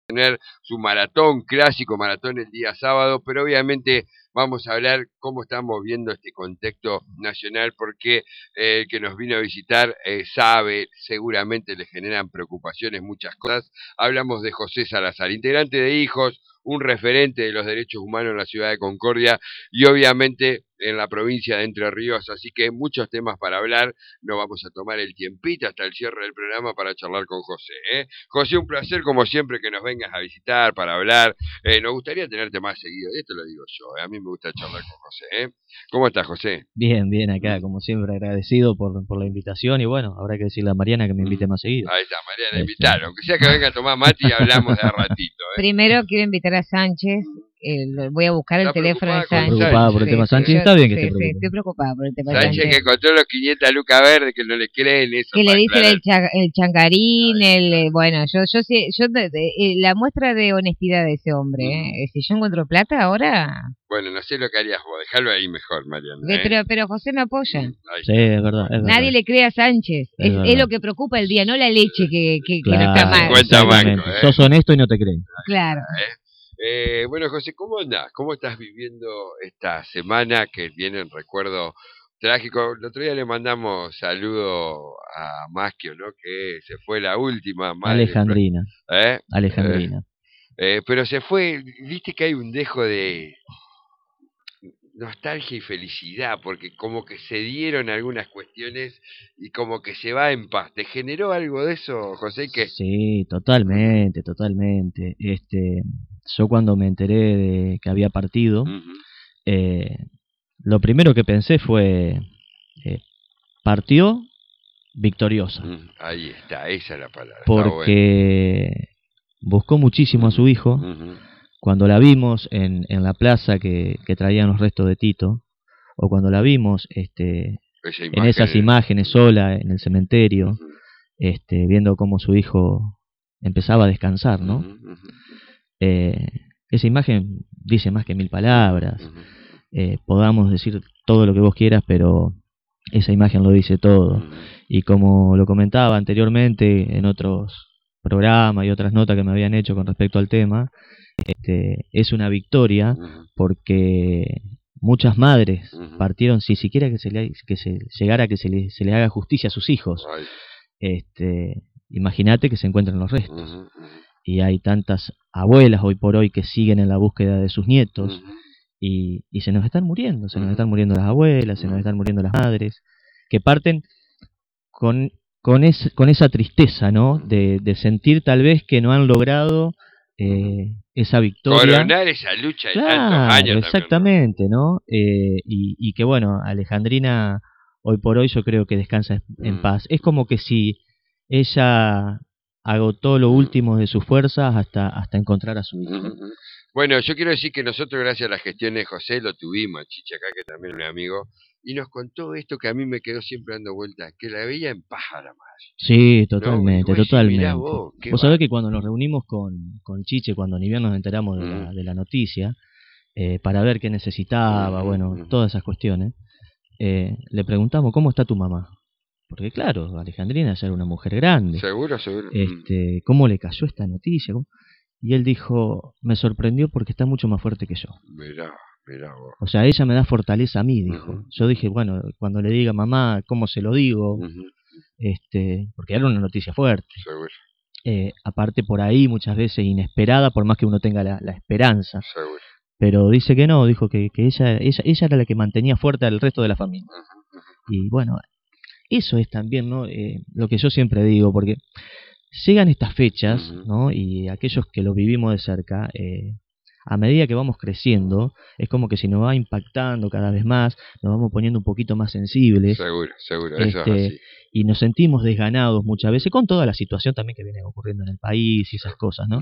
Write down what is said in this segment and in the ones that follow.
tener su maratón, clásico maratón el día sábado, pero obviamente vamos a hablar cómo estamos viendo este contexto nacional, porque el que nos vino a visitar sabe, seguramente le generan preocupaciones muchas cosas. Hablamos de José Salazar, integrante de Hijos, un referente de los derechos humanos en la ciudad de Concordia y obviamente en la provincia de Entre Ríos, así que muchos temas para hablar. Nos vamos a tomar el tiempito hasta el cierre del programa para charlar con José. José, un placer como siempre que nos vengas a visitar para hablar. Nos gustaría tenerte más seguido, y esto lo digo yo, a mí me gusta charlar con José. ¿Cómo estás, José? Bien, bien, acá como siempre agradecido por la invitación y bueno, habrá que decirle a Mariana que me invite más seguido. Ahí está, Mariana, invitar, aunque sea que venga a tomar mate y hablamos de a ratito. Primero quiero invitar a Sánchez. Voy a buscar el teléfono de Sánchez. ¿Preocupada por el tema Sánchez? Está bien que esté preocupada. Estoy preocupada por el tema Sánchez. Que encontró los 500 lucas verdes, que no le creen eso. Que le dicen el changarín, bueno, yo la muestra de honestidad de ese hombre, si yo encuentro plata ahora... Bueno, no sé lo que harías vos, dejalo ahí mejor, Mariana. Pero José me apoya. Sí, es verdad. Nadie le cree a Sánchez, es lo que preocupa el día, no la leche que no está mal. 50 bancos, Sos honesto y no te creen. Claro. Bueno, José, ¿cómo andás? ¿Cómo estás viviendo esta semana que viene en recuerdo trágico? El otro día le mandamos saludo a Maschio, ¿no? Que se fue la última madre. Alejandrina. Alejandrina. Pero se fue, viste que hay un dejo de nostalgia y felicidad, porque como que se dieron algunas cuestiones y como que se va en paz. ¿Te generó algo de eso, José? Sí, totalmente. Yo cuando me enteré de que había partido, lo primero que pensé fue, partió victoriosa. Ahí está, esa es la palabra. Porque buscó muchísimo a su hijo. Cuando la vimos en la plaza que traían los restos de Tito, o cuando la vimos en esas imágenes sola en el cementerio, viendo cómo su hijo empezaba a descansar, ¿no? Esa imagen dice más que 1000 palabras. Podamos decir todo lo que vos quieras, pero esa imagen lo dice todo. Y como lo comentaba anteriormente en otros programas y otras notas que me habían hecho con respecto al tema, es una victoria porque muchas madres partieron sin siquiera que se llegara a que se le haga justicia a sus hijos. Imagínate que se encuentran los restos. Y hay tantas abuelas hoy por hoy que siguen en la búsqueda de sus nietos y se nos están muriendo, nos están muriendo las abuelas, se nos están muriendo las madres, que parten con esa tristeza, ¿no? De sentir tal vez que no han logrado esa victoria, coronar esa lucha de tantos años. Exactamente, también, ¿no? Y que bueno, Alejandrina hoy por hoy yo creo que descansa en paz. Es como que si ella agotó lo último de sus fuerzas hasta encontrar a su hijo. Bueno, yo quiero decir que nosotros, gracias a las gestiones de José, lo tuvimos, Chicha acá, que también es mi amigo, y nos contó esto que a mí me quedó siempre dando vueltas, que la veía en paz a la madre. Sí, totalmente, ¿no? totalmente. Vos sabés que cuando nos reunimos con Chiche, cuando ni bien nos enteramos de la noticia, para ver qué necesitaba, bueno, todas esas cuestiones, le preguntamos, ¿cómo está tu mamá? Porque claro, Alejandrina ya era una mujer grande. Seguro. ¿Cómo le cayó esta noticia? Y él dijo, me sorprendió porque está mucho más fuerte que yo. Mirá vos. O sea, ella me da fortaleza a mí, dijo. Yo dije, bueno, cuando le diga mamá, ¿cómo se lo digo? Porque era una noticia fuerte. Seguro. Aparte por ahí muchas veces inesperada, por más que uno tenga la esperanza. Seguro. Pero dice que no, dijo que ella era la que mantenía fuerte al resto de la familia. Y bueno, eso es también, ¿no? Lo que yo siempre digo, porque llegan estas fechas, ¿no? Y aquellos que lo vivimos de cerca, a medida que vamos creciendo, es como que se nos va impactando cada vez más, nos vamos poniendo un poquito más sensibles. Seguro, eso es así. Y nos sentimos desganados muchas veces, con toda la situación también que viene ocurriendo en el país y esas cosas, ¿no?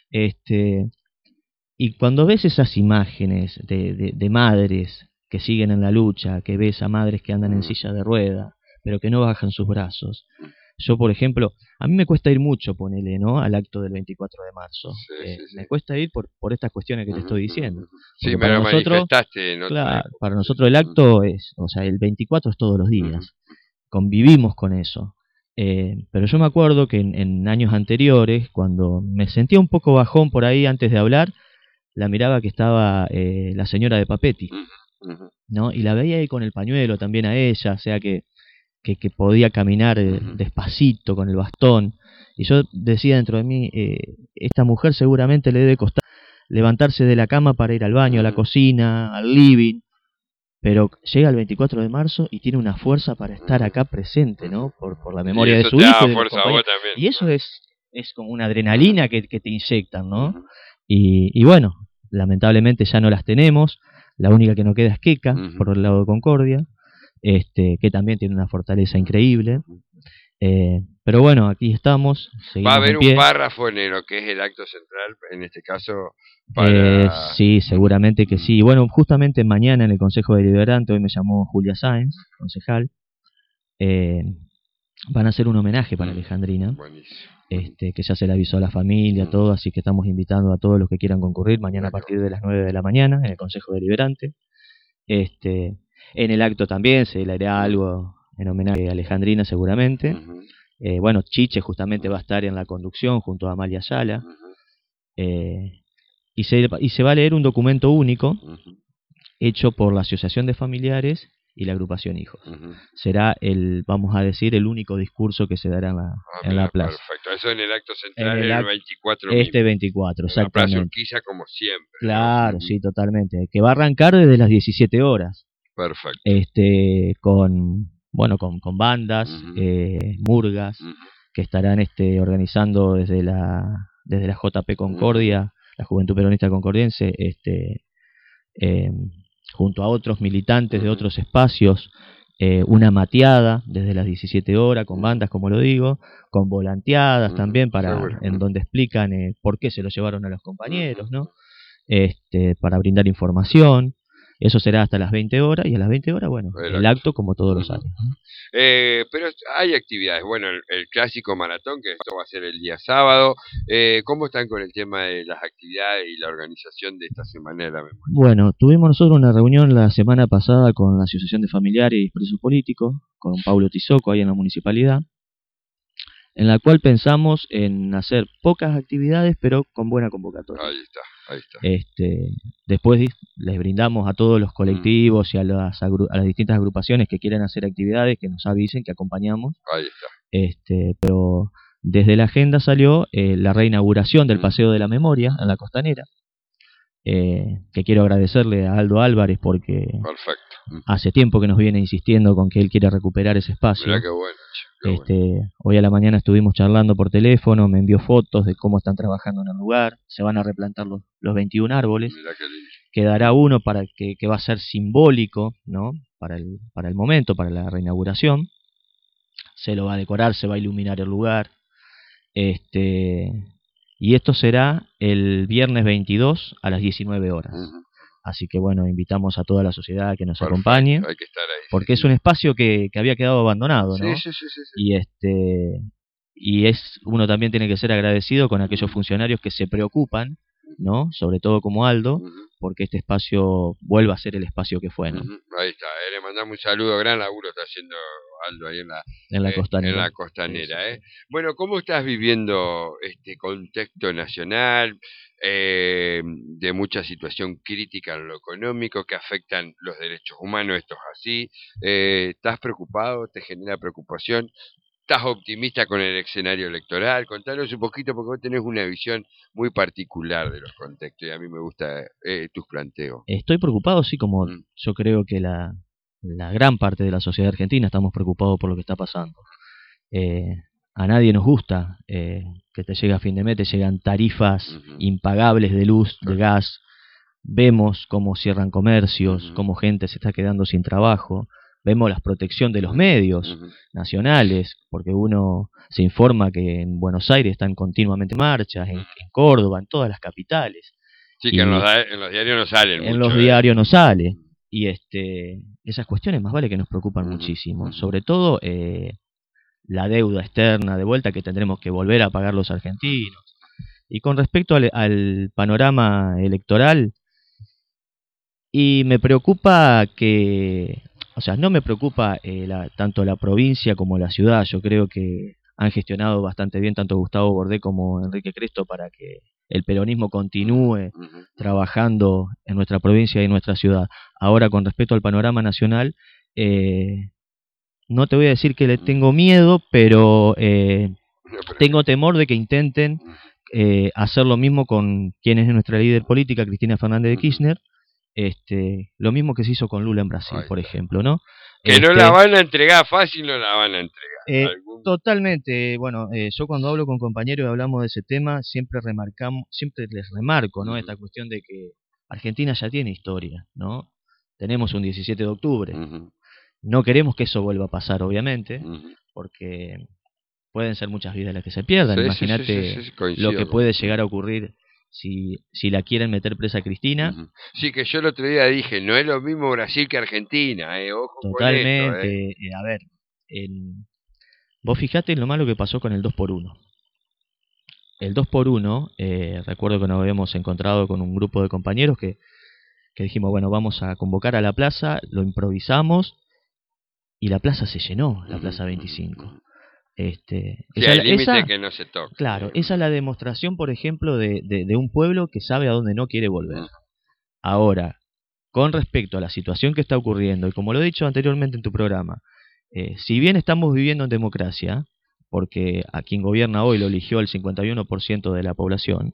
Y cuando ves esas imágenes de madres que siguen en la lucha, que ves a madres que andan en silla de rueda, pero que no bajan sus brazos. Yo, por ejemplo, a mí me cuesta ir mucho, ponele, ¿no? Al acto del 24 de marzo. Sí. Me cuesta ir por estas cuestiones que te estoy diciendo. Sí, me lo manifestaste. Claro, para nosotros el acto es, o sea, el 24 es todos los días. Convivimos con eso. Pero yo me acuerdo que en años anteriores, cuando me sentía un poco bajón por ahí antes de hablar, la miraba que estaba la señora de Papetti, ¿no? Y la veía ahí con el pañuelo también a ella, o sea que podía caminar despacito con el bastón. Y yo decía dentro de mí, esta mujer seguramente le debe costar levantarse de la cama para ir al baño, a la cocina, al living, pero llega el 24 de marzo y tiene una fuerza para estar acá presente, ¿no? Por la memoria de su hijo. Y eso es como una adrenalina que te inyectan, ¿no? Y bueno, lamentablemente ya no las tenemos. La única que no queda es Queca, por el lado de Concordia, que también tiene una fortaleza increíble. Pero bueno, aquí estamos. Va a haber un párrafo en lo que es el acto central, en este caso para... Sí, seguramente que sí. Bueno, justamente mañana en el Consejo Deliberante, hoy me llamó Julia Sáenz, concejal, van a hacer un homenaje para Alejandrina. Buenísimo. Que ya se le avisó a la familia, todo, así que estamos invitando a todos los que quieran concurrir mañana a partir de las 9 de la mañana en el Consejo Deliberante. En el acto también se le hará algo en homenaje a Alejandrina seguramente. Bueno, Chiche justamente va a estar en la conducción junto a Amalia Ayala. Y se va a leer un documento único hecho por la Asociación de Familiares y la Agrupación Hijos. Será vamos a decir, el único discurso que se dará en la plaza. Perfecto, eso en el acto central el 24 mismo. 24, exactamente. En la plaza Urquiza como siempre. Claro, ¿no? Sí, totalmente. Que va a arrancar desde las 17 horas. Perfecto. Con bandas, murgas, que estarán organizando desde la JP Concordia, la Juventud Peronista Concordiense, junto a otros militantes de otros espacios, una mateada desde las 17 horas, con bandas, como lo digo, con volanteadas también, en donde explican por qué se lo llevaron a los compañeros, ¿no? Para brindar información. Eso será hasta las 20 horas, y a las 20 horas, bueno, el acto como todos los años. Pero hay actividades, bueno, el clásico maratón, que esto va a ser el día sábado. ¿Cómo están con el tema de las actividades y la organización de esta Semana de la Memoria? Bueno, tuvimos nosotros una reunión la semana pasada con la Asociación de Familiares y Presos Políticos, con Paulo Tizoco ahí en la municipalidad, en la cual pensamos en hacer pocas actividades, pero con buena convocatoria. Ahí está. Después les brindamos a todos los colectivos y a las distintas agrupaciones que quieran hacer actividades, que nos avisen, que acompañamos. Ahí está. Pero desde la agenda salió la reinauguración del Paseo de la Memoria en la Costanera, que quiero agradecerle a Aldo Álvarez porque hace tiempo que nos viene insistiendo con que él quiere recuperar ese espacio. Mirá qué bueno. Hoy a la mañana estuvimos charlando por teléfono, me envió fotos de cómo están trabajando en el lugar. Se van a replantar los 21 árboles. Quedará uno que va a ser simbólico, ¿no? Para el momento, para la reinauguración. Se lo va a decorar, se va a iluminar el lugar. Y esto será el viernes 22 a las 19 horas. Así que bueno, invitamos a toda la sociedad a que nos acompañe, hay que estar ahí, porque es un espacio que había quedado abandonado, ¿no? Sí. Y uno también tiene que ser agradecido con aquellos funcionarios que se preocupan, ¿no? Sobre todo como Aldo, porque este espacio vuelva a ser el espacio que fue, ¿no? Ahí está, le mandamos un saludo, gran laburo está haciendo Aldo ahí en la costanera. Sí. Bueno, ¿cómo estás viviendo este contexto nacional de mucha situación crítica en lo económico que afectan los derechos humanos? Esto es así. ¿Estás preocupado? ¿Te genera preocupación? ¿Estás optimista con el escenario electoral? Contanos un poquito, porque vos tenés una visión muy particular de los contextos y a mí me gusta tus planteos. Estoy preocupado, sí, como yo creo que la gran parte de la sociedad argentina estamos preocupados por lo que está pasando. A nadie nos gusta que te llega a fin de mes, te llegan tarifas impagables de luz, de gas. Vemos cómo cierran comercios, cómo gente se está quedando sin trabajo. Vemos la protección de los medios nacionales, porque uno se informa que en Buenos Aires están continuamente marchas, en Córdoba, en todas las capitales. Sí, que en los diarios no salen. En los diarios no sale. Y esas cuestiones más vale que nos preocupan muchísimo. Sobre todo la deuda externa de vuelta que tendremos que volver a pagar los argentinos. Y con respecto al panorama electoral, y me preocupa que... O sea, no me preocupa tanto la provincia como la ciudad. Yo creo que han gestionado bastante bien tanto Gustavo Bordé como Enrique Cresto para que el peronismo continúe trabajando en nuestra provincia y en nuestra ciudad. Ahora, con respecto al panorama nacional, no te voy a decir que le tengo miedo, pero tengo temor de que intenten hacer lo mismo con quien es nuestra líder política, Cristina Fernández de Kirchner, lo mismo que se hizo con Lula en Brasil, por ejemplo, ¿no? Que no la van a entregar fácil, no la van a entregar. Totalmente. Bueno, yo cuando hablo con compañeros y hablamos de ese tema, siempre les remarco, ¿no? Esta cuestión de que Argentina ya tiene historia, ¿no? Tenemos un 17 de octubre. No queremos que eso vuelva a pasar, obviamente, porque pueden ser muchas vidas las que se pierdan. Imagínate lo que puede llegar a ocurrir si la quieren meter presa a Cristina. Sí, que yo el otro día dije, no es lo mismo Brasil que Argentina, ojo. Totalmente. Con esto, A ver, vos fijate en lo malo que pasó con el 2x1. El 2x1, recuerdo que nos habíamos encontrado con un grupo de compañeros que dijimos, bueno, vamos a convocar a la plaza, lo improvisamos, y la plaza se llenó, la plaza 25. El límite que no se toca. Claro, esa es la demostración, por ejemplo, de un pueblo que sabe a dónde no quiere volver. Ahora, con respecto a la situación que está ocurriendo, y como lo he dicho anteriormente en tu programa, si bien estamos viviendo en democracia, porque a quien gobierna hoy lo eligió el 51% de la población,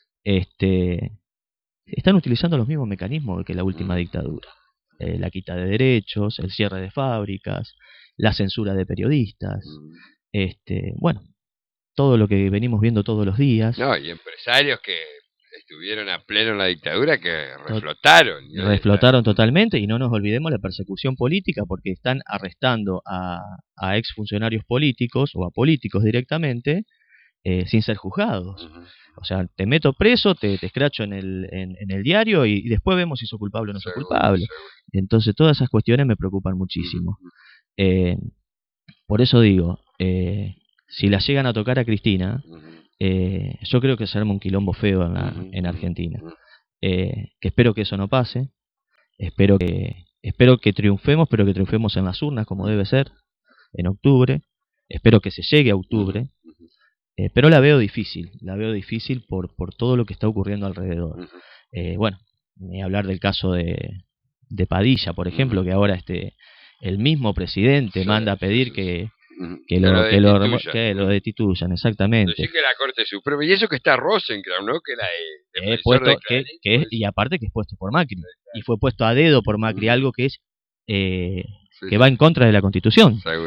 están utilizando los mismos mecanismos que la última dictadura. La quita de derechos, el cierre de fábricas, la censura de periodistas, bueno, todo lo que venimos viendo todos los días. No, y empresarios que estuvieron a pleno en la dictadura que reflotaron. Reflotaron totalmente, y no nos olvidemos la persecución política, porque están arrestando a exfuncionarios políticos o a políticos directamente sin ser juzgados. O sea, te meto preso, te escracho en el diario y después vemos si sos culpable o no sos culpable. Entonces todas esas cuestiones me preocupan muchísimo. Por eso digo, si la llegan a tocar a Cristina, yo creo que se arma un quilombo feo en Argentina. Que espero que eso no pase. Espero que triunfemos, pero que triunfemos en las urnas como debe ser, en octubre. Espero que se llegue a octubre. Pero la veo difícil por todo lo que está ocurriendo alrededor. Bueno, ni hablar del caso de Padilla, por ejemplo, que ahora el mismo presidente manda a pedir que lo destituyan, exactamente. Decir que la Corte Suprema, y eso que está Rosenkrantz, ¿no? Que y aparte que es puesto por Macri, y fue puesto a dedo por Macri, algo que es que va en contra de la Constitución. Seguro.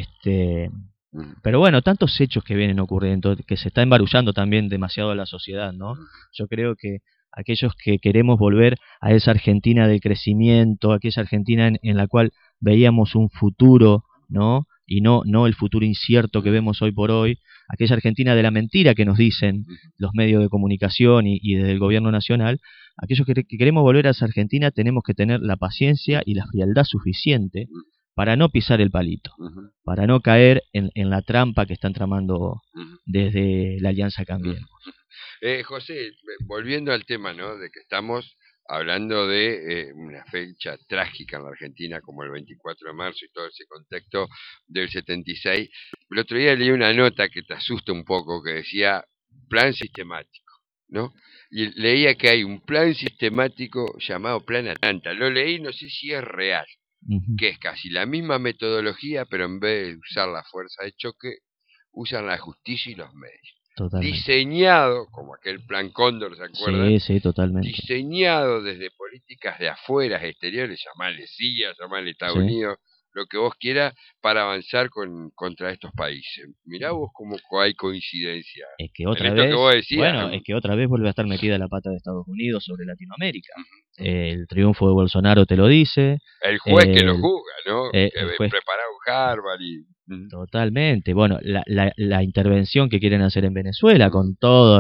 Pero bueno, tantos hechos que vienen ocurriendo, que se está embarullando también demasiado la sociedad, ¿no? Yo creo que aquellos que queremos volver a esa Argentina del crecimiento, aquella Argentina en la cual veíamos un futuro, ¿no? Y no el futuro incierto que vemos hoy por hoy, aquella Argentina de la mentira que nos dicen los medios de comunicación y desde el gobierno nacional, aquellos que queremos volver a esa Argentina tenemos que tener la paciencia y la frialdad suficiente para no pisar el palito, para no caer en la trampa que están tramando desde la Alianza Cambiemos. José, volviendo al tema, ¿no? De que estamos hablando de una fecha trágica en la Argentina como el 24 de marzo y todo ese contexto del 76. El otro día leí una nota que te asusta un poco, que decía plan sistemático, ¿no? Y leía que hay un plan sistemático llamado Plan Atlanta. Lo leí, no sé si es real, que es casi la misma metodología, pero en vez de usar la fuerza de choque, usan la justicia y los medios. Totalmente. Diseñado, como aquel plan Cóndor, ¿se acuerdan? Sí, totalmente. Diseñado desde políticas de afuera, exteriores, llamarle CIA, llamarle Estados Unidos, lo que vos quieras, para avanzar contra estos países. Mirá vos cómo hay coincidencia. Es que otra vez, es que otra vez vuelve a estar metida la pata de Estados Unidos sobre Latinoamérica. El triunfo de Bolsonaro te lo dice. El juez que lo juzga, ¿no? Que prepararon Harvard y... Totalmente. Bueno, la intervención que quieren hacer en Venezuela con todo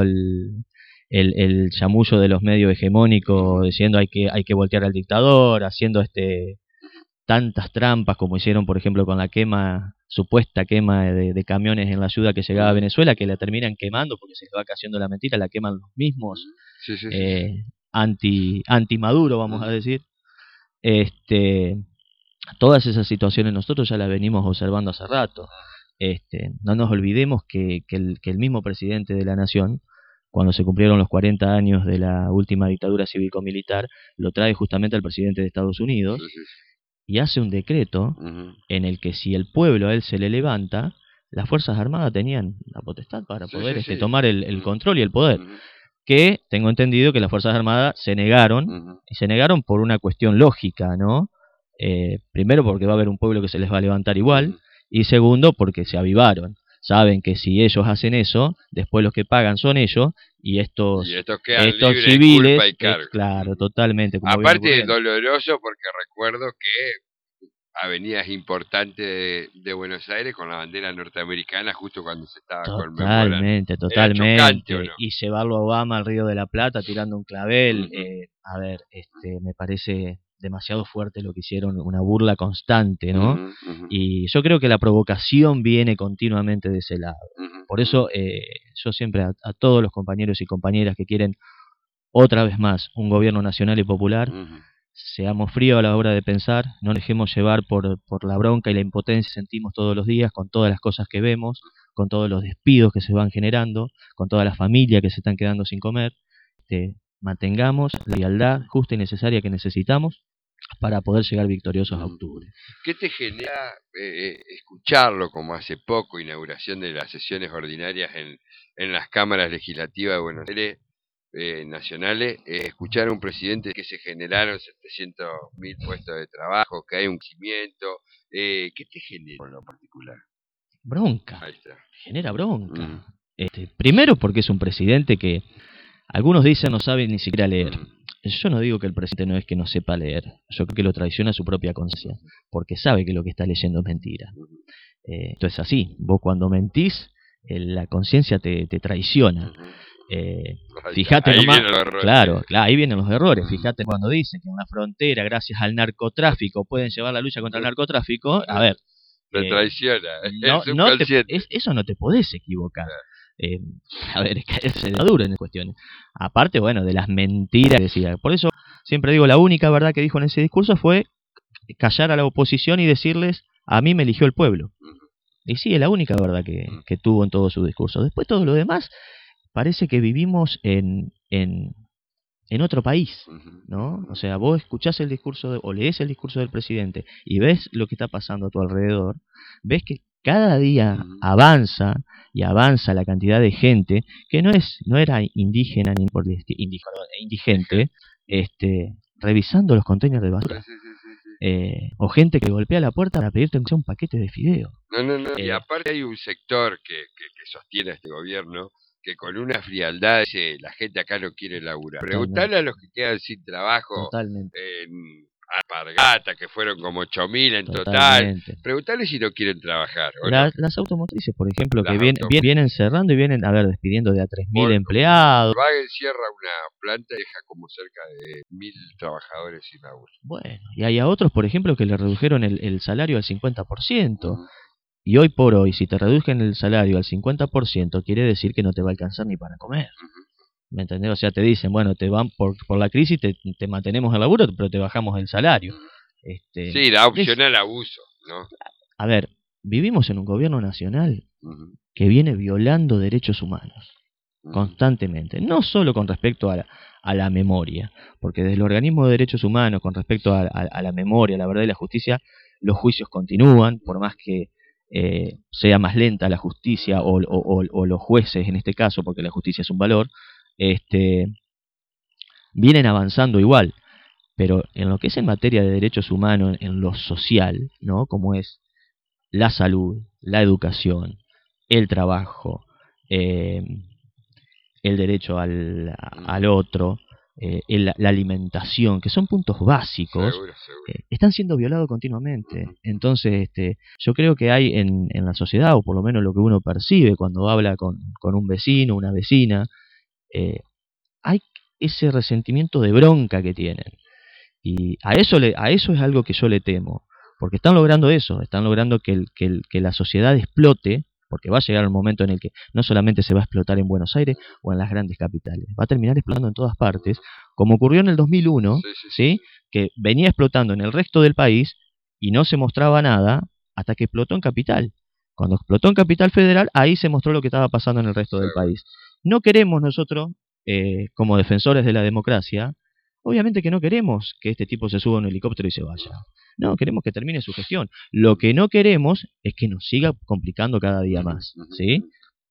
el chamullo de los medios hegemónicos diciendo hay que voltear al dictador, haciendo tantas trampas como hicieron, por ejemplo, con la supuesta quema de camiones en la ayuda que llegaba a Venezuela, que la terminan quemando porque se les va cayendo la mentira, la queman los mismos anti-Maduro, vamos a decir. Todas esas situaciones nosotros ya las venimos observando hace rato. No nos olvidemos que el mismo presidente de la Nación, cuando se cumplieron los 40 años de la última dictadura cívico-militar, lo trae justamente al presidente de Estados Unidos y hace un decreto en el que si el pueblo a él se le levanta, las Fuerzas Armadas tenían la potestad para poder tomar el control y el poder. Que tengo entendido que las Fuerzas Armadas se negaron, y se negaron por una cuestión lógica, ¿no? Primero porque va a haber un pueblo que se les va a levantar igual, y segundo porque se avivaron. Saben que si ellos hacen eso, después los que pagan son ellos, y estos civiles, claro, totalmente. Como aparte es doloroso porque recuerdo que avenidas importantes de Buenos Aires con la bandera norteamericana justo cuando se estaba conmemorando. Totalmente. Chocante, ¿o no? Y llevarlo a Obama al Río de la Plata tirando un clavel, a ver, me parece demasiado fuerte lo que hicieron, una burla constante, ¿no? Y yo creo que la provocación viene continuamente de ese lado. Por eso yo siempre a todos los compañeros y compañeras que quieren otra vez más un gobierno nacional y popular, seamos fríos a la hora de pensar, no dejemos llevar por la bronca y la impotencia que sentimos todos los días, con todas las cosas que vemos, con todos los despidos que se van generando, con todas las familias que se están quedando sin comer. Mantengamos la igualdad justa y necesaria que necesitamos para poder llegar victoriosos a octubre. ¿Qué te genera escucharlo, como hace poco, inauguración de las sesiones ordinarias en las cámaras legislativas de Buenos Aires nacionales, escuchar a un presidente que se generaron 700.000 puestos de trabajo, que hay un crecimiento? ¿Qué te genera en lo particular? Bronca. Ahí está. Genera bronca. Primero porque es un presidente que algunos dicen no sabe ni siquiera leer. Yo no digo que el presidente no es que no sepa leer, yo creo que lo traiciona su propia conciencia, porque sabe que lo que está leyendo es mentira. Esto es así, vos cuando mentís, la conciencia te traiciona. Fíjate nomás, claro, ahí vienen los errores. Fíjate cuando dice que en la frontera, gracias al narcotráfico, pueden llevar la lucha contra el narcotráfico. A ver, te traiciona. Eso no te podés equivocar. A ver, es caerse de duro en cuestiones. Aparte, bueno, de las mentiras que decía. Por eso siempre digo, la única verdad que dijo en ese discurso fue callar a la oposición y decirles, a mí me eligió el pueblo. Y sí, es la única verdad que tuvo en todo su discurso. Después todo lo demás parece que vivimos en otro país, ¿no? O sea, vos escuchás el discurso o lees el discurso del presidente y ves lo que está pasando a tu alrededor, ves que cada día avanza y avanza la cantidad de gente que no era indígena ni indigente, revisando los containers de basura. O gente que golpea la puerta para pedirte un paquete de fideo. No. Y aparte hay un sector que sostiene a este gobierno que con una frialdad dice, la gente acá no quiere laburar. Preguntale a los que quedan sin trabajo en Alpargata, que fueron como 8.000 en total. Preguntale si no quieren trabajar. Las automotrices, por ejemplo, que vienen cerrando y vienen despidiendo de a 3.000 empleados. Volkswagen cierra una planta y deja como cerca de 1.000 trabajadores sin laburo. Bueno, y hay a otros, por ejemplo, que le redujeron el salario al 50%. Y hoy por hoy, si te redujen el salario al 50%, quiere decir que no te va a alcanzar ni para comer. ¿Me entendés? O sea, te dicen, bueno, te van por la crisis, te mantenemos el laburo, pero te bajamos el salario. Sí, da opción al abuso, ¿no? A ver, vivimos en un gobierno nacional que viene violando derechos humanos constantemente. No solo con respecto a la memoria, porque desde el organismo de derechos humanos, con respecto a la memoria, la verdad y la justicia, los juicios continúan, por más que sea más lenta la justicia o los jueces en este caso, porque la justicia es un valor, vienen avanzando igual, pero en lo que es en materia de derechos humanos, en lo social, ¿no? Como es la salud, la educación, el trabajo, el derecho al otro, la alimentación, que son puntos básicos, seguro. Están siendo violados continuamente. Entonces, yo creo que hay en la sociedad, o por lo menos lo que uno percibe cuando habla con un vecino, una vecina, hay ese resentimiento de bronca que tienen. Y a eso es algo que yo le temo, porque están logrando eso, están logrando que la sociedad explote, porque va a llegar el momento en el que no solamente se va a explotar en Buenos Aires o en las grandes capitales, va a terminar explotando en todas partes, como ocurrió en el 2001, ¿sí? Que venía explotando en el resto del país y no se mostraba nada hasta que explotó en Capital. Cuando explotó en Capital Federal, ahí se mostró lo que estaba pasando en el resto del país. No queremos nosotros, como defensores de la democracia, obviamente que no queremos que este tipo se suba a un helicóptero y se vaya. No, queremos que termine su gestión. Lo que no queremos es que nos siga complicando cada día más, ¿sí?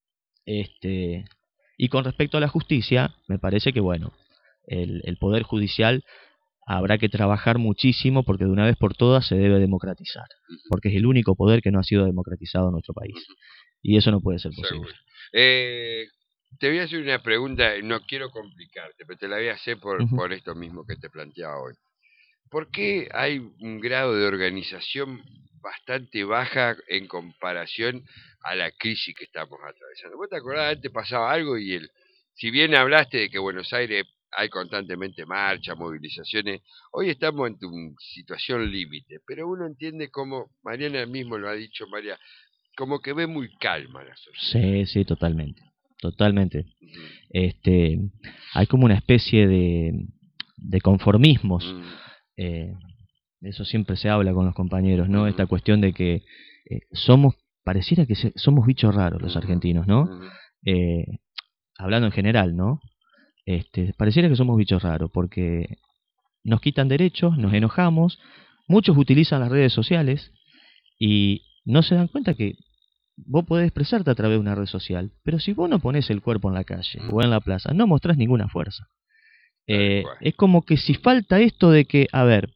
Y con respecto a la justicia, me parece que, bueno, el Poder Judicial habrá que trabajar muchísimo porque de una vez por todas se debe democratizar, porque es el único poder que no ha sido democratizado en nuestro país, y eso no puede ser posible. Te voy a hacer una pregunta, no quiero complicarte, pero te la voy a hacer por esto mismo que te planteaba hoy. ¿Por qué hay un grado de organización bastante baja en comparación a la crisis que estamos atravesando? ¿Vos te acordás? Antes pasaba algo y si bien hablaste de que Buenos Aires hay constantemente marchas, movilizaciones, hoy estamos en una situación límite, pero uno entiende como, Mariana mismo lo ha dicho, María, como que ve muy calma la sociedad. Sí, totalmente. Hay como una especie de conformismos. De eso siempre se habla con los compañeros, ¿no? Esta cuestión de que pareciera que somos bichos raros los argentinos, ¿no? Hablando en general, ¿no? Pareciera que somos bichos raros porque nos quitan derechos, nos enojamos, muchos utilizan las redes sociales y no se dan cuenta que vos podés expresarte a través de una red social, pero si vos no ponés el cuerpo en la calle o en la plaza, no mostrás ninguna fuerza. Es como que si falta esto de que,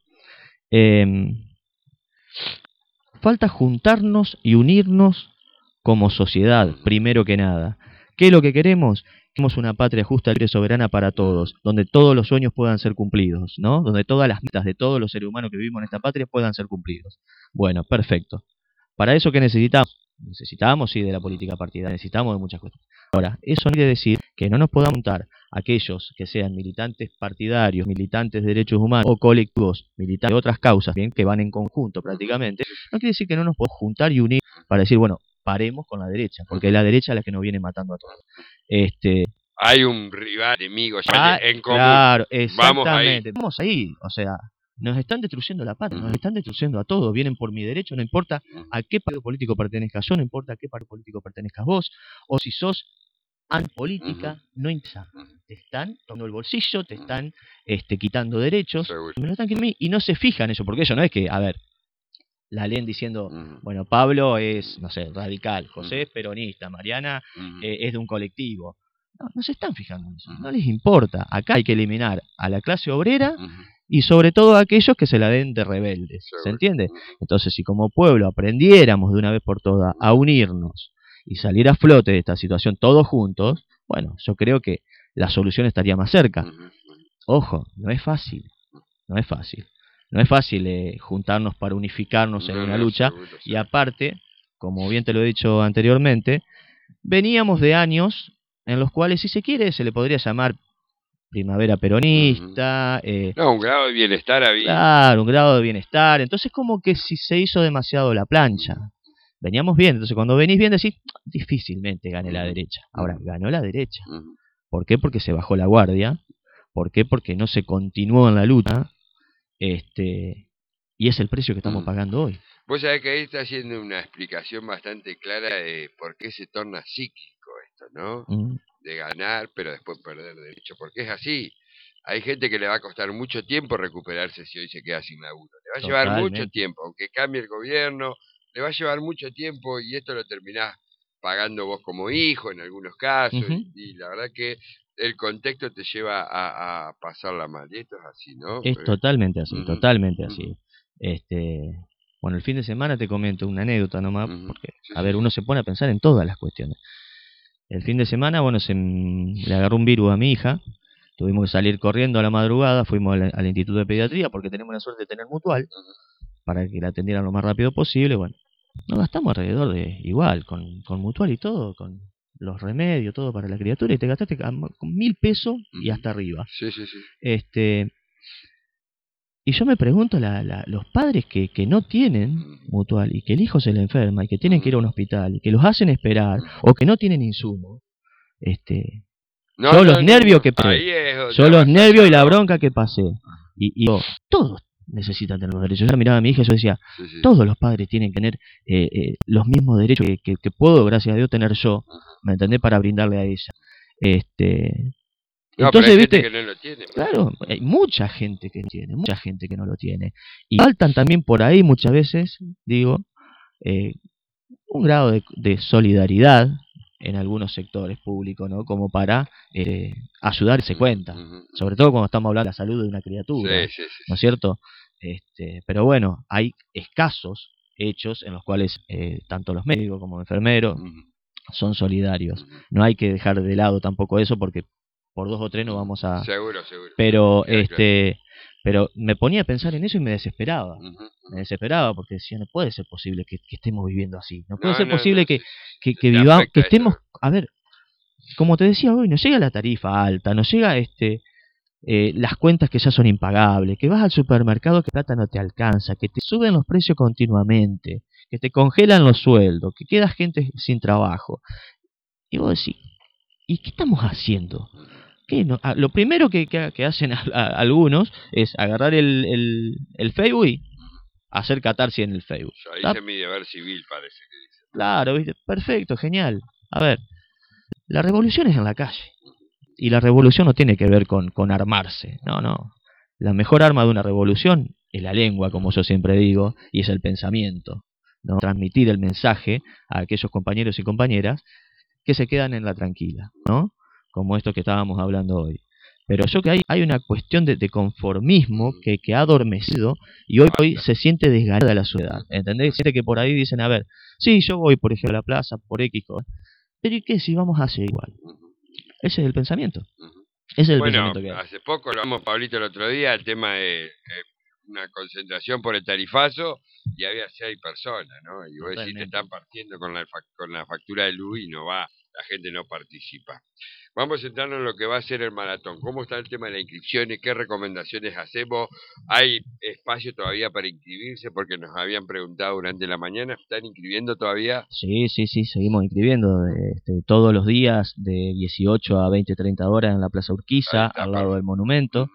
falta juntarnos y unirnos como sociedad, primero que nada. ¿Qué es lo que queremos? Queremos una patria justa, libre y soberana para todos, donde todos los sueños puedan ser cumplidos, ¿no? Donde todas las metas de todos los seres humanos que vivimos en esta patria puedan ser cumplidos. Bueno, perfecto. ¿Para eso qué necesitamos? Necesitamos, sí, de la política partidaria, necesitamos de muchas cosas. Ahora, eso no quiere decir que no nos podamos juntar aquellos que sean militantes partidarios, militantes de derechos humanos o colectivos, militantes de otras causas, bien, que van en conjunto prácticamente. No quiere decir que no nos podamos juntar y unir para decir, bueno, paremos con la derecha, porque es la derecha la que nos viene matando a todos. Hay un rival enemigo en común. Claro, exactamente. Vamos ahí, o sea, nos están destruyendo la patria, nos están destruyendo a todos, vienen por mi derecho, no importa a qué partido político pertenezcas yo, no importa a qué partido político pertenezcas vos, o si sos antipolítica, no interesa. Te están tomando el bolsillo, te están quitando derechos, me lo están quitando a mí, y no se fijan eso, porque eso no es que, la leen diciendo, bueno, Pablo es, no sé, radical, José es peronista, Mariana es de un colectivo. No se están fijando en eso, no les importa. Acá hay que eliminar a la clase obrera y sobre todo a aquellos que se la den de rebeldes, ¿se entiende? Entonces, si como pueblo aprendiéramos de una vez por todas a unirnos y salir a flote de esta situación todos juntos, bueno, yo creo que la solución estaría más cerca. Ojo, no es fácil. No es fácil juntarnos para unificarnos en una lucha, y aparte, como bien te lo he dicho anteriormente, veníamos de años en los cuales, si se quiere, se le podría llamar primavera peronista. Un grado de bienestar había. Claro, un grado de bienestar. Entonces, como que si se hizo demasiado la plancha. Veníamos bien, entonces cuando venís bien decís, difícilmente gane la derecha. Ahora, ganó la derecha. ¿Por qué? Porque se bajó la guardia. ¿Por qué? Porque no se continuó en la lucha. Y es el precio que estamos pagando hoy. Vos sabés que ahí está haciendo una explicación bastante clara de por qué se torna psíquico esto, ¿no? De ganar, pero después perder derecho, porque es así. Hay gente que le va a costar mucho tiempo recuperarse si hoy se queda sin laburo. Le va a llevar mucho tiempo, aunque cambie el gobierno, le va a llevar mucho tiempo y esto lo terminás pagando vos como hijo en algunos casos. Y la verdad que el contexto te lleva a pasarla mal. Y esto es así, ¿no? Es totalmente así, totalmente así. Bueno, el fin de semana te comento una anécdota nomás, porque, uno se pone a pensar en todas las cuestiones. El fin de semana, bueno, le agarró un virus a mi hija, tuvimos que salir corriendo a la madrugada, fuimos al Instituto de Pediatría, porque tenemos la suerte de tener mutual, para que la atendieran lo más rápido posible. Bueno, nos gastamos alrededor de, igual, con mutual y todo, con los remedios, todo para la criatura, y te gastaste con 1.000 pesos y hasta arriba. Y yo me pregunto, los padres que no tienen mutual y que el hijo se le enferma y que tienen que ir a un hospital y que los hacen esperar o que no tienen insumo, son los nervios que pasé, son los nervios y la bronca que pasé. Y todos necesitan tener los derechos. Yo miraba a mi hija y yo decía, todos los padres tienen que tener los mismos derechos que puedo, gracias a Dios, tener yo, ¿me entendés? Para brindarle a ella. No, entonces, hay ¿viste? gente que no lo tiene. Claro, hay mucha gente que tiene, mucha gente que no lo tiene. Y faltan también por ahí muchas veces, digo, un grado de solidaridad en algunos sectores públicos, ¿no? Como para ayudar a darse cuenta, sobre todo cuando estamos hablando de la salud de una criatura, ¿no es cierto? Pero bueno, hay escasos hechos en los cuales tanto los médicos como los enfermeros son solidarios. No hay que dejar de lado tampoco eso, porque por 2 o 3 no vamos a... Seguro. Pero pero me ponía a pensar en eso y me desesperaba. Me desesperaba porque decía, no puede ser posible que estemos viviendo así. No puede ser posible que vivamos, que estemos... A ver, como te decía hoy, nos llega la tarifa alta, nos llega las cuentas que ya son impagables, que vas al supermercado que plata no te alcanza, que te suben los precios continuamente, que te congelan los sueldos, que queda gente sin trabajo. Y vos decís, ¿y qué estamos haciendo? ¿Qué no? Lo primero que hacen algunos es agarrar el Facebook y hacer catarsis en el Facebook. Yo hice mi deber civil, parece que dice. Claro, ¿viste? Perfecto, genial. A ver, la revolución es en la calle. Y la revolución no tiene que ver con armarse. No. La mejor arma de una revolución es la lengua, como yo siempre digo, y es el pensamiento, ¿no? Transmitir el mensaje a aquellos compañeros y compañeras que se quedan en la tranquila, ¿no? Como esto que estábamos hablando hoy. Pero yo que hay una cuestión de conformismo que ha adormecido y hoy se siente desgarrada la sociedad, ¿entendés? Siente que por ahí dicen, a ver, sí, yo voy, por ejemplo, a la plaza por X cosa, pero ¿y qué si vamos a hacer igual? Ese es el pensamiento. Ese es el pensamiento que hay. Hace poco lo hablamos, Pablito, el otro día, el tema de una concentración por el tarifazo y había 6 personas, ¿no? Y vos decís, te están partiendo con la factura de luz y no va, la gente no participa. Vamos a centrarnos en lo que va a ser el maratón. ¿Cómo está el tema de las inscripciones? ¿Qué recomendaciones hacemos? ¿Hay espacio todavía para inscribirse? Porque nos habían preguntado durante la mañana. ¿Están inscribiendo todavía? Sí, seguimos inscribiendo todos los días de 18 a 20-30 horas en la Plaza Urquiza, al lado del monumento.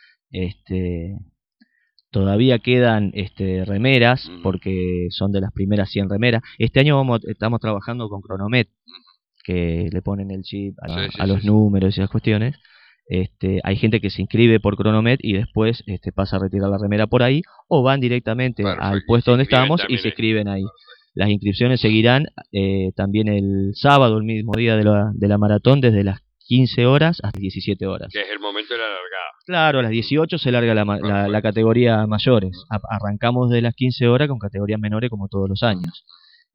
Todavía quedan remeras, porque son de las primeras 100 remeras. Este año estamos trabajando con Cronomet, que le ponen el chip a los números y esas cuestiones. Hay gente que se inscribe por Cronomet y después pasa a retirar la remera por ahí, o van directamente al puesto donde estábamos y se inscriben ahí. Las inscripciones seguirán también el sábado, el mismo día de la maratón, desde las 15 horas hasta 17 horas. Que es el momento de la largada. Claro, a las 18 se larga la categoría mayores. Arrancamos de las 15 horas con categorías menores como todos los años.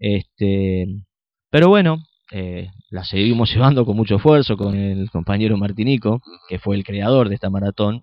Pero bueno, la seguimos llevando con mucho esfuerzo con el compañero Martinico, que fue el creador de esta maratón.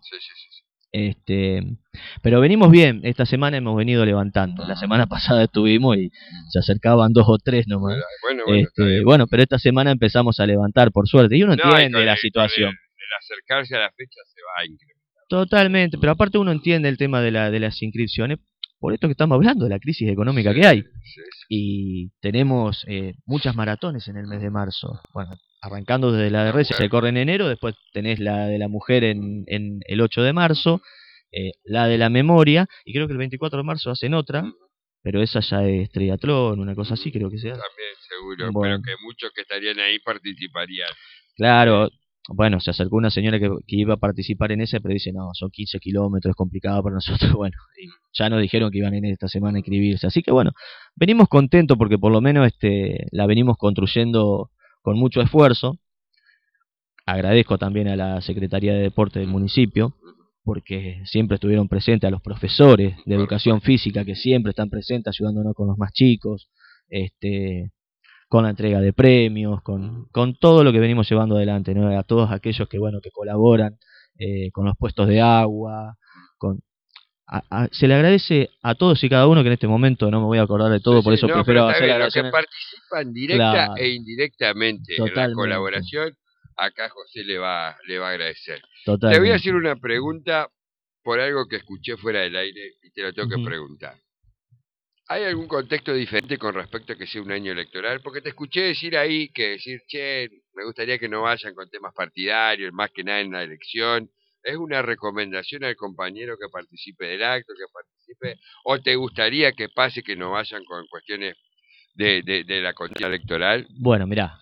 Pero venimos bien, esta semana hemos venido levantando. La semana pasada estuvimos y se acercaban 2 o 3 nomás. Bueno, pero esta semana empezamos a levantar, por suerte, y uno entiende la situación. El acercarse a la fecha se va a incrementar. Totalmente, pero aparte uno entiende el tema de las inscripciones, por esto que estamos hablando, de la crisis económica que hay. Y tenemos muchas maratones en el mes de marzo. Bueno, arrancando desde la de Reyes, se corre en enero, después tenés la de la mujer en el 8 de marzo, la de la memoria, y creo que el 24 de marzo hacen otra, pero esa ya es triatlón, una cosa así, creo que sea. También, seguro, bueno, pero que muchos que estarían ahí participarían. Claro. Bueno, se acercó una señora que iba a participar en esa, pero dice, no, son 15 kilómetros, es complicado para nosotros. Bueno, y ya nos dijeron que iban en esta semana a inscribirse. Así que bueno, venimos contentos porque por lo menos la venimos construyendo con mucho esfuerzo. Agradezco también a la Secretaría de Deporte del municipio, porque siempre estuvieron presentes, a los profesores de educación física que siempre están presentes ayudándonos con los más chicos, con la entrega de premios, con todo lo que venimos llevando adelante, ¿no? A todos aquellos que que colaboran con los puestos de agua, se le agradece a todos y cada uno, que en este momento no me voy a acordar de todo, por eso prefiero hacer la grabación. Los que participan directa e indirectamente en la colaboración, acá José le va a agradecer. Totalmente. Te voy a hacer una pregunta por algo que escuché fuera del aire y te lo tengo que preguntar. ¿Hay algún contexto diferente con respecto a que sea un año electoral? Porque te escuché decir ahí che, me gustaría que no vayan con temas partidarios, más que nada en la elección. ¿Es una recomendación al compañero que participe del acto, que participe, o te gustaría que pase, que no vayan con cuestiones de la contienda electoral? Bueno, mirá,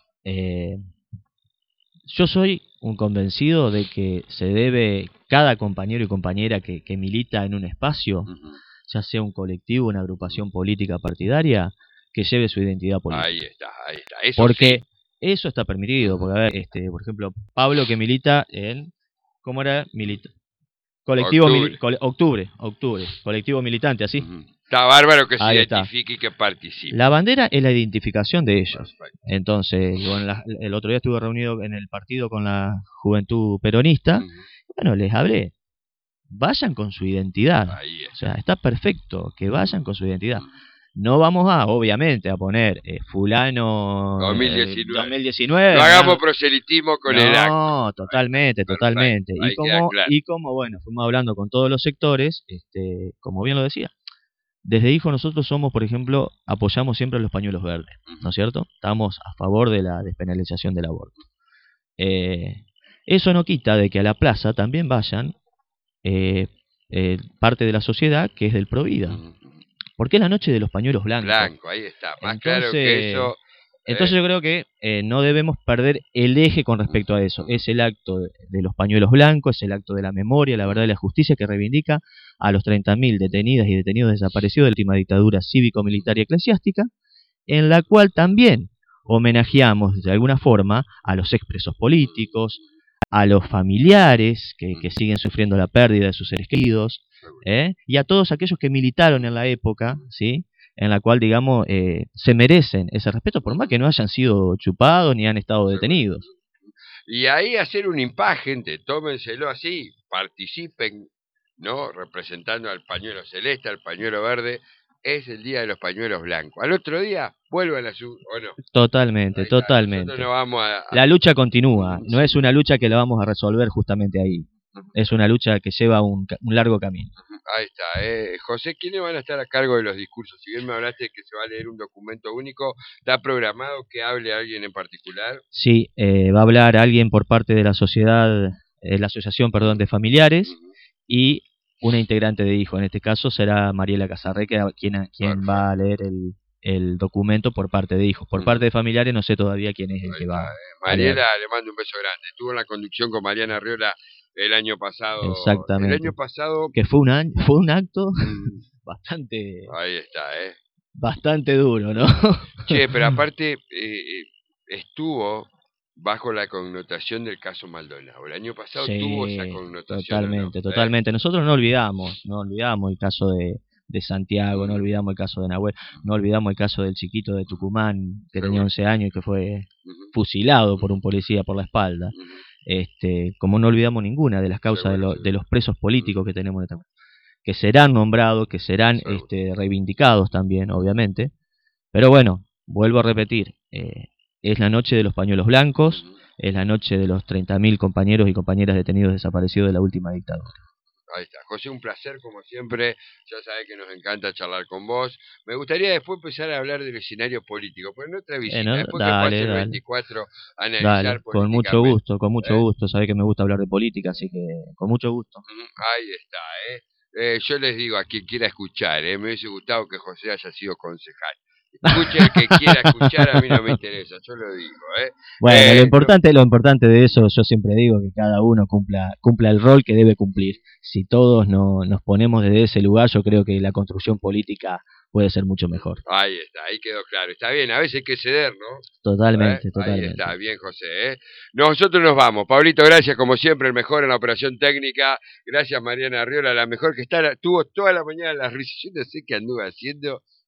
yo soy un convencido de que se debe, cada compañero y compañera que milita en un espacio, ya sea un colectivo, una agrupación política partidaria, que lleve su identidad política. Ahí está. Eso porque sí. eso está permitido. Porque, a ver, por ejemplo, Pablo que milita en... ¿Cómo era? Colectivo Octubre, colectivo militante, así. Está bárbaro que se Ahí identifique y que participe. La bandera es la identificación de ellos. Perfecto. Entonces, bueno, el otro día estuve reunido en el partido con la Juventud Peronista. Bueno, les hablé. Vayan con su identidad. O sea, está perfecto que vayan con su identidad. No vamos obviamente, a poner fulano 2019. No hagamos proselitismo con el acto. No, totalmente. Y como, bueno, fuimos hablando con todos los sectores, como bien lo decía, desde Hijo nosotros somos, por ejemplo, apoyamos siempre a los pañuelos verdes, ¿no es cierto? Estamos a favor de la despenalización del aborto. Eso no quita de que a la plaza también vayan parte de la sociedad que es del Provida. Porque es la noche de los pañuelos blancos. Blanco, ahí está. Más claro que eso. Entonces yo creo que no debemos perder el eje con respecto a eso. Es el acto de los pañuelos blancos, es el acto de la memoria, la verdad y la justicia que reivindica a los 30.000 detenidas y detenidos desaparecidos de la última dictadura cívico-militar y eclesiástica, en la cual también homenajeamos de alguna forma a los expresos políticos, a los familiares que siguen sufriendo la pérdida de sus seres queridos, y a todos aquellos que militaron en la época, ¿sí?, en la cual, digamos, se merecen ese respeto, por más que no hayan sido chupados ni han estado detenidos. Y ahí hacer una imagen, tómenselo así, participen, ¿no?, representando al pañuelo celeste, al pañuelo verde. Es el día de los pañuelos blancos. Al otro día vuelvan a su... ¿o no? Totalmente. No vamos La lucha continúa, no es una lucha que la vamos a resolver justamente ahí. Es una lucha que lleva un largo camino. Ahí está. José, ¿quiénes van a estar a cargo de los discursos? Si bien me hablaste de que se va a leer un documento único, ¿está programado que hable alguien en particular? Sí, va a hablar alguien por parte de la sociedad, la asociación, de familiares, y una integrante de Hijo. En este caso será Mariela Casarré, quien va a leer el documento por parte de Hijo. Por parte de familiares no sé todavía quién es el que va. Mariela, le mando un beso grande. Estuvo en la conducción con Mariana Arriola el año pasado. Exactamente. El año pasado... Que fue un acto bastante... Ahí está, bastante duro, ¿no? Che, pero aparte estuvo bajo la connotación del caso Maldonado. El año pasado tuvo esa connotación. Totalmente. Nosotros no olvidamos el caso de Santiago, no olvidamos el caso de Nahuel, no olvidamos el caso del chiquito de Tucumán que tenía 11 años y que fue fusilado por un policía por la espalda. Como no olvidamos ninguna de las causas de los presos políticos que tenemos en esta, que serán nombrados, que serán reivindicados también, obviamente. Pero bueno, vuelvo a repetir, es la noche de los pañuelos blancos, es la noche de los 30.000 compañeros y compañeras detenidos desaparecidos de la última dictadura. Ahí está. José, un placer como siempre. Ya sabés que nos encanta charlar con vos. Me gustaría después empezar a hablar del escenario político, pero en otra visita. Después que pase el 24, analizar con mucho gusto. Sabés que me gusta hablar de política, así que con mucho gusto. Ahí está, yo les digo a quien quiera escuchar, me hubiese gustado que José haya sido concejal. Escuche el que quiera escuchar, a mí no me interesa, yo lo digo, Bueno, lo importante de eso, yo siempre digo que cada uno cumpla el rol que debe cumplir. Si todos nos ponemos desde ese lugar, yo creo que la construcción política puede ser mucho mejor. Ahí está, ahí quedó claro. Está bien, a veces hay que ceder, ¿no? Totalmente. Ahí está, bien, José, Nosotros nos vamos. Pablito, gracias, como siempre, el mejor en la operación técnica. Gracias, Mariana Arriola, la mejor que tuvo toda la mañana las risas. Yo no sé qué anduve haciendo.